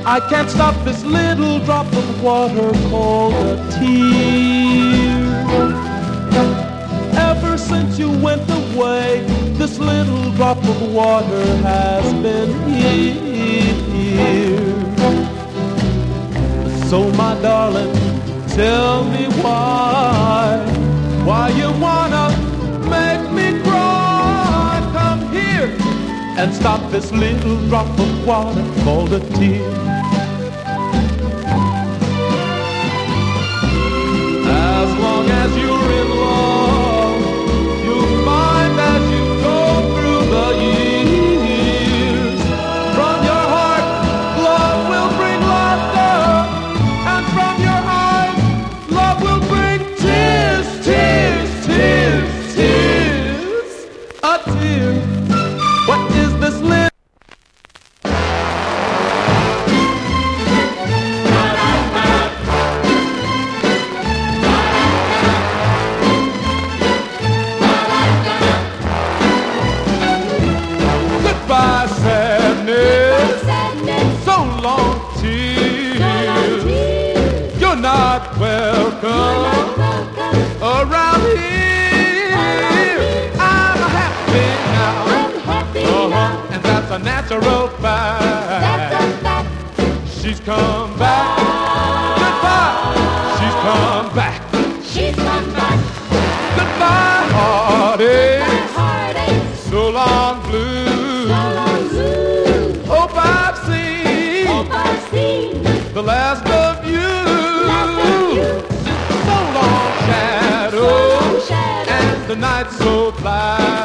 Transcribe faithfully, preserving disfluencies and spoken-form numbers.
I can't stop this little drop of water called a tear. Ever since you went away, this little drop of water has been here. So my darling, tell me why, why you wanna make me cry. Come here and stop this little drop of water called a tear. As long as you're in love, you'll find as you go through the years, from your heart, love will bring laughter, and from your eyes, love will bring tears, tears, tears, tears, a tear. What is this little? Goodbye, sadness. So long, tears. You're not welcome around here. I'm happy now. Uh-huh. And that's a natural fact. She's come back. Goodbye. She's come back. She's come back. Goodbye, heartache. Heartache. So long, blue. So long, blue. Hope I've seen Hope I've seen the last of you. last of you. So long, shadow. So long, shadow. And the night so black.